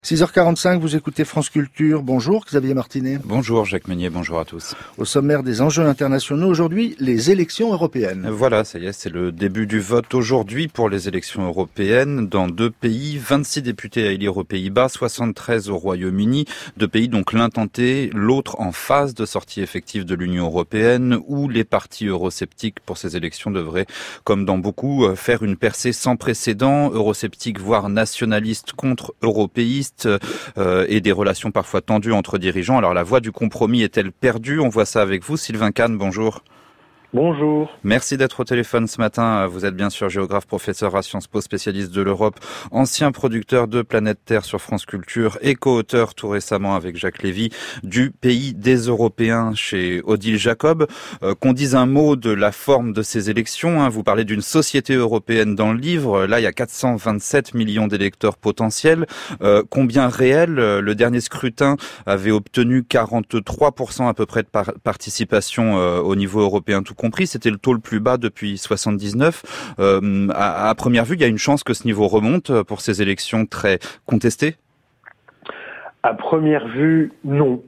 6h45, vous écoutez France Culture. Bonjour Xavier Martinet. Bonjour Jacques Meunier, bonjour à tous. Au sommaire des enjeux internationaux, aujourd'hui, les élections européennes. Voilà, ça y est, c'est le début du vote aujourd'hui pour les élections européennes dans deux pays. 26 députés à élire aux Pays-Bas, 73 au Royaume-Uni. Deux pays donc l'un tenté, l'autre en phase de sortie effective de l'Union européenne, où les partis eurosceptiques pour ces élections devraient, comme dans beaucoup, faire une percée sans précédent. Eurosceptiques, voire nationalistes contre européistes. Et des relations parfois tendues entre dirigeants. Alors la voie du compromis est-elle perdue? On voit ça avec vous. Sylvain Kahn, bonjour. Bonjour. Merci d'être au téléphone ce matin. Vous êtes bien sûr géographe, professeur à Sciences Po, spécialiste de l'Europe, ancien producteur de Planète Terre sur France Culture et co-auteur tout récemment avec Jacques Lévy du Pays des Européens chez Odile Jacob. Qu'on dise un mot de la forme de ces élections. Vous parlez d'une société européenne dans le livre. Là, il y a 427 millions d'électeurs potentiels. Combien réel? Le dernier scrutin avait obtenu 43% à peu près de participation au niveau européen tout compris, c'était le taux le plus bas depuis 79. À première vue, il y a une chance que ce niveau remonte pour ces élections très contestées? À première vue, non.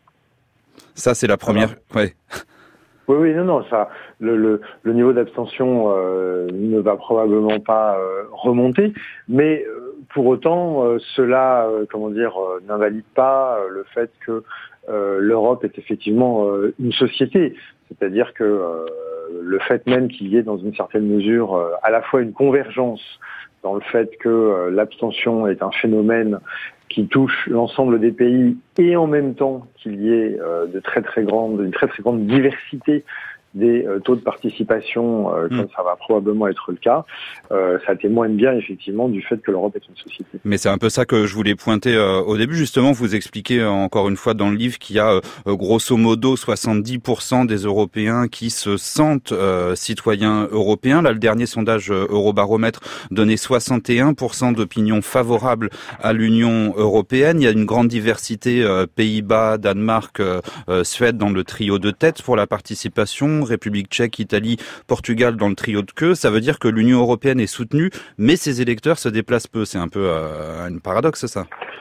Ça, c'est la première. Ouais. Oui, non, ça, le niveau d'abstention ne va probablement pas remonter, mais pour autant, cela, n'invalide pas le fait que l'Europe est effectivement une société. C'est-à-dire que le fait même qu'il y ait dans une certaine mesure à la fois une convergence dans le fait que l'abstention est un phénomène qui touche l'ensemble des pays et en même temps qu'il y ait une très très grande diversité des taux de participation, comme ça va probablement être le cas, ça témoigne bien effectivement du fait que l'Europe est une société. Mais c'est un peu ça que je voulais pointer au début. Justement, vous expliquez encore une fois dans le livre qu'il y a grosso modo 70% des Européens qui se sentent citoyens européens. Là, le dernier sondage Eurobaromètre donnait 61% d'opinions favorables à l'Union européenne. Il y a une grande diversité, Pays-Bas, Danemark, Suède dans le trio de tête pour la participation. République tchèque, Italie, Portugal dans le trio de queue. Ça veut dire que l'Union européenne est soutenue, mais ses électeurs se déplacent peu. C'est un peu un paradoxe, ça.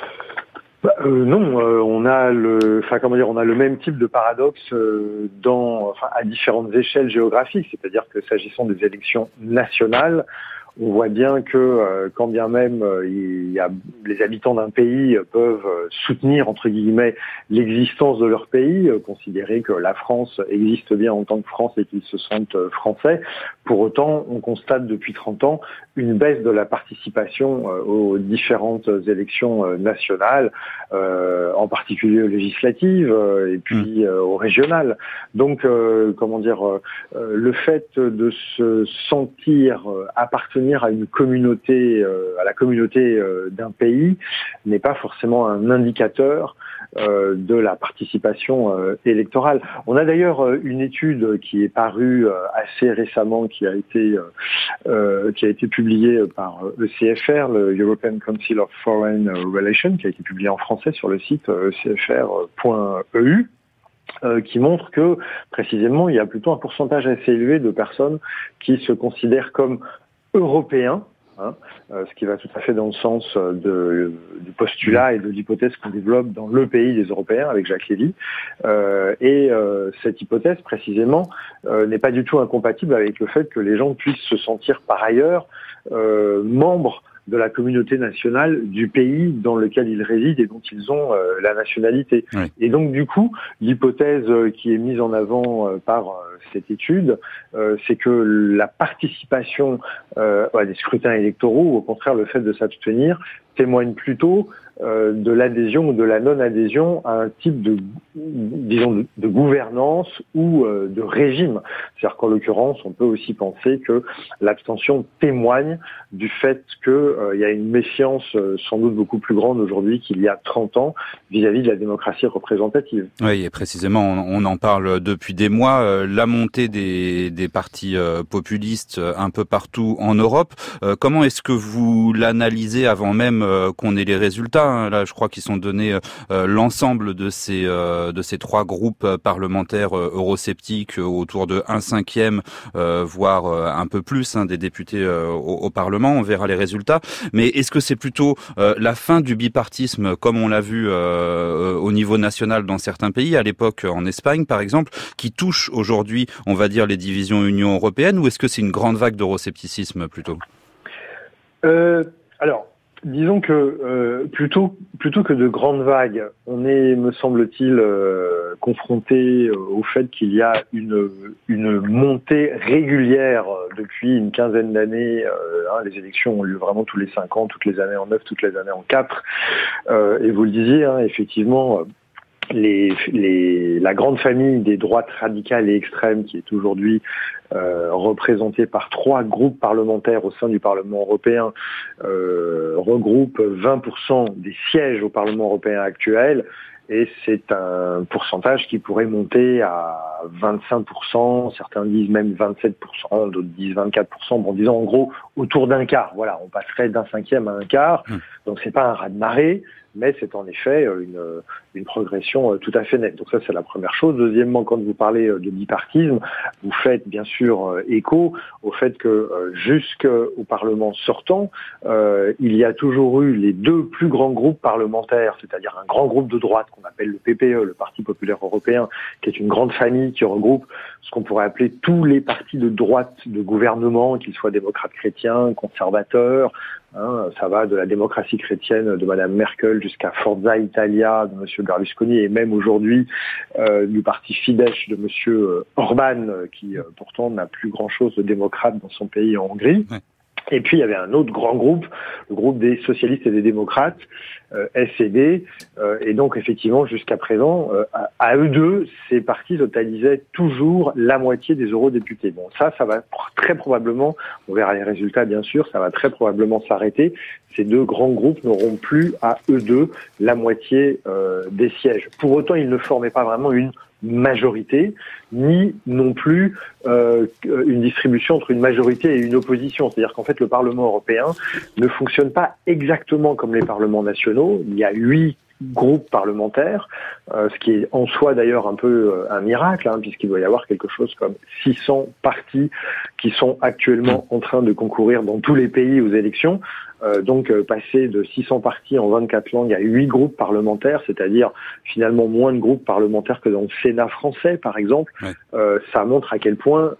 Non, on a le même type de paradoxe à différentes échelles géographiques. C'est-à-dire que s'agissant des élections nationales, on voit bien que quand bien même les habitants d'un pays peuvent soutenir entre guillemets l'existence de leur pays, considérer que la France existe bien en tant que France et qu'ils se sentent français, pour autant on constate depuis 30 ans une baisse de la participation aux différentes élections nationales, en particulier aux législatives et puis aux régionales. Donc le fait de se sentir appartenir à une communauté, à la communauté d'un pays, n'est pas forcément un indicateur de la participation électorale. On a d'ailleurs une étude qui est parue assez récemment, qui a été publiée par ECFR, le European Council of Foreign Relations, qui a été publiée en français sur le site ecfr.eu. Qui montre que, précisément, il y a plutôt un pourcentage assez élevé de personnes qui se considèrent comme européens, ce qui va tout à fait dans le sens du postulat et de l'hypothèse qu'on développe dans le pays des Européens avec Jacques Lévy. Cette hypothèse, précisément, n'est pas du tout incompatible avec le fait que les gens puissent se sentir par ailleurs membres de la communauté nationale du pays dans lequel ils résident et dont ils ont la nationalité. Oui. Et donc du coup, l'hypothèse qui est mise en avant par cette étude, c'est que la participation à des scrutins électoraux, ou au contraire le fait de s'abstenir, témoigne plutôt de l'adhésion ou de la non-adhésion à un type de gouvernance ou de régime. C'est-à-dire qu'en l'occurrence, on peut aussi penser que l'abstention témoigne du fait qu'il y a une méfiance sans doute beaucoup plus grande aujourd'hui qu'il y a 30 ans vis-à-vis de la démocratie représentative. Oui, et précisément, on en parle depuis des mois, la montée des partis populistes un peu partout en Europe. Comment est-ce que vous l'analysez avant même même qu'on ait les résultats, hein. Là, je crois qu'ils sont donnés l'ensemble de ces trois groupes parlementaires eurosceptiques, autour de 1/5, voire un peu plus, hein, des députés au Parlement. On verra les résultats. Mais est-ce que c'est plutôt la fin du bipartisme, comme on l'a vu au niveau national dans certains pays, à l'époque en Espagne par exemple, qui touche aujourd'hui, on va dire, les divisions Union européenne, ou est-ce que c'est une grande vague d'euroscepticisme plutôt ? Alors, disons que plutôt que de grandes vagues, on est, me semble-t-il, confronté au fait qu'il y a une montée régulière depuis une quinzaine d'années. Les élections ont lieu vraiment tous les 5 ans, toutes les années en 9, toutes les années en 4. Et vous le disiez, hein, effectivement, la grande famille des droites radicales et extrêmes, qui est aujourd'hui représentée par 3 groupes parlementaires au sein du Parlement européen, regroupe 20% des sièges au Parlement européen actuel. Et c'est un pourcentage qui pourrait monter à 25%, certains disent même 27%, d'autres disent 24%, bon, disons en gros autour d'un quart. Voilà, on passerait d'1/5 à un quart. Donc c'est pas un raz-de-marée, mais c'est en effet une progression tout à fait nette. Donc ça, c'est la première chose. Deuxièmement, quand vous parlez de bipartisme, vous faites bien sûr écho au fait que jusqu'au Parlement sortant, il y a toujours eu les 2 plus grands groupes parlementaires, c'est-à-dire un grand groupe de droite qu'on appelle le PPE, le Parti populaire européen, qui est une grande famille qui regroupe ce qu'on pourrait appeler tous les partis de droite de gouvernement, qu'ils soient démocrates chrétiens, conservateurs. Ça va de la démocratie chrétienne de Madame Merkel jusqu'à Forza Italia de Monsieur Berlusconi, et même aujourd'hui du parti Fidesz de Monsieur Orban, qui pourtant n'a plus grand-chose de démocrate dans son pays, en Hongrie. Ouais. Et puis il y avait un autre grand groupe, le groupe des socialistes et des démocrates, SED, et donc effectivement jusqu'à présent, à eux deux, ces partis totalisaient toujours la moitié des eurodéputés. Bon, ça va très probablement, on verra les résultats bien sûr, ça va très probablement s'arrêter. Ces 2 grands groupes n'auront plus à eux deux la moitié des sièges. Pour autant, ils ne formaient pas vraiment une majorité, ni non plus une distribution entre une majorité et une opposition. C'est-à-dire qu'en fait, le Parlement européen ne fonctionne pas exactement comme les parlements nationaux. Il y a 8 groupes parlementaires, ce qui est en soi d'ailleurs un peu un miracle, hein, puisqu'il doit y avoir quelque chose comme 600 partis qui sont actuellement en train de concourir dans tous les pays aux élections. Donc passer de 600 partis en 24 langues à 8 groupes parlementaires, c'est-à-dire finalement moins de groupes parlementaires que dans le Sénat français par exemple, ça montre à quel point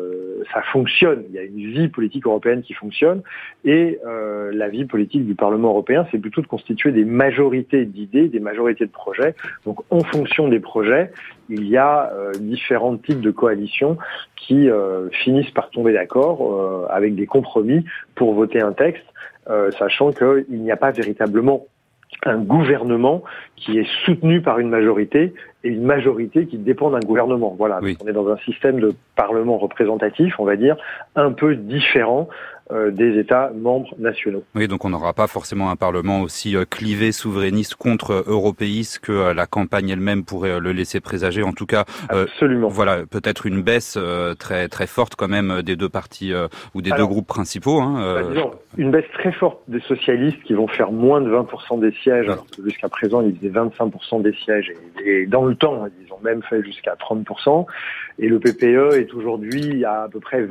ça fonctionne. Il y a une vie politique européenne qui fonctionne, et la vie politique du Parlement européen, c'est plutôt de constituer des majorités d'idées, des majorités de projets. Donc en fonction des projets, il y a différents types de coalitions qui finissent par tomber d'accord avec des compromis pour voter un texte. Sachant qu'il n'y a pas véritablement un gouvernement qui est soutenu par une majorité et une majorité qui dépend d'un gouvernement. Voilà, oui. On est dans un système de parlement représentatif, on va dire, un peu différent des États membres nationaux. Oui, donc on n'aura pas forcément un Parlement aussi clivé, souverainiste contre européiste que la campagne elle-même pourrait le laisser présager. En tout cas, absolument. Voilà, peut-être une baisse très très forte quand même des 2 partis ou des 2 groupes principaux. Disons, une baisse très forte des socialistes qui vont faire moins de 20% des sièges, alors que jusqu'à présent ils faisaient 25% des sièges, et dans le temps ils ont même fait jusqu'à 30%. Et le PPE est aujourd'hui à peu près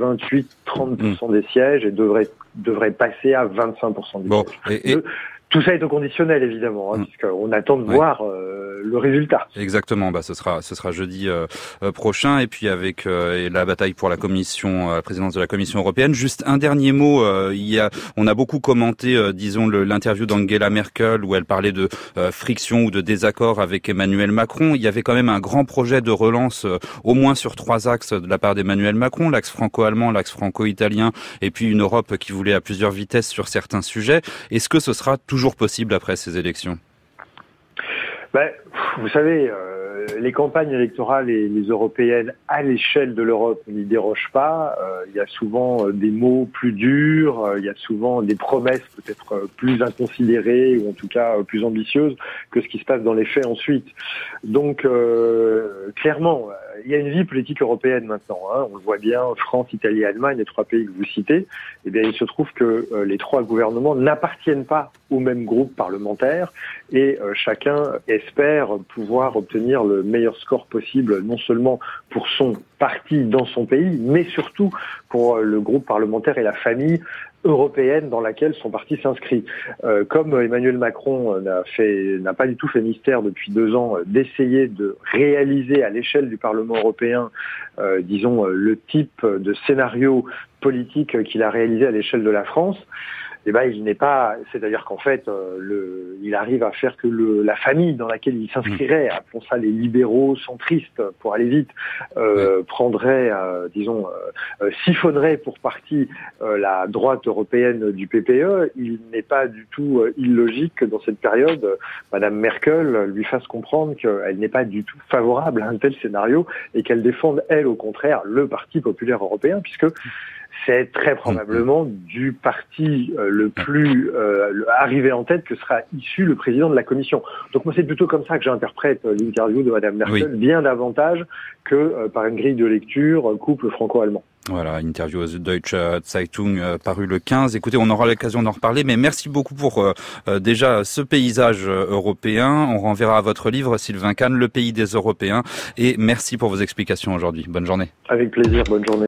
28-30% des sièges et devrait passer à 25% des sièges. Tout ça est au conditionnel, évidemment, puisqu'on attend de voir le résultat. Exactement, ce sera jeudi prochain, et puis avec la bataille pour la présidence de la Commission européenne. Juste un dernier mot, on a beaucoup commenté, l'interview d'Angela Merkel, où elle parlait de friction ou de désaccord avec Emmanuel Macron. Il y avait quand même un grand projet de relance, au moins sur 3 axes de la part d'Emmanuel Macron, l'axe franco-allemand, l'axe franco-italien, et puis une Europe qui voulait à plusieurs vitesses sur certains sujets. Est-ce que ce sera toujours possible après ces élections? Vous savez, les campagnes électorales et les européennes à l'échelle de l'Europe n'y dérogent pas. Il y a souvent des mots plus durs, il y a souvent des promesses peut-être plus inconsidérées ou en tout cas plus ambitieuses que ce qui se passe dans les faits ensuite. Donc clairement, il y a une vie politique européenne maintenant. On le voit bien, France, Italie, Allemagne, les 3 pays que vous citez. Eh bien, il se trouve que les 3 gouvernements n'appartiennent pas au même groupe parlementaire et chacun espère pouvoir obtenir le meilleur score possible, non seulement pour son parti dans son pays, mais surtout pour le groupe parlementaire et la famille européenne dans laquelle son parti s'inscrit. Comme Emmanuel Macron n'a pas du tout fait mystère depuis 2 ans d'essayer de réaliser à l'échelle du Parlement européen, disons, le type de scénario politique qu'il a réalisé à l'échelle de la France, eh ben, il n'est pas, c'est-à-dire qu'en fait, il arrive à faire que la famille dans laquelle il s'inscrirait, appelons ça les libéraux centristes pour aller vite, prendrait, disons, siphonnerait pour partie la droite européenne du PPE. Il n'est pas du tout illogique que dans cette période, Madame Merkel lui fasse comprendre qu'elle n'est pas du tout favorable à un tel scénario et qu'elle défende, elle, au contraire, le Parti populaire européen, puisque c'est très probablement du parti le plus arrivé en tête que sera issu le président de la Commission. Donc moi, c'est plutôt comme ça que j'interprète l'interview de Madame Merkel, bien davantage que par une grille de lecture couple franco-allemand. Voilà, interview aux Deutsche Zeitung paru le 15. Écoutez, on aura l'occasion d'en reparler, mais merci beaucoup pour déjà ce paysage européen. On renverra à votre livre, Sylvain Kahn, Le pays des Européens. Et merci pour vos explications aujourd'hui. Bonne journée. Avec plaisir, bonne journée.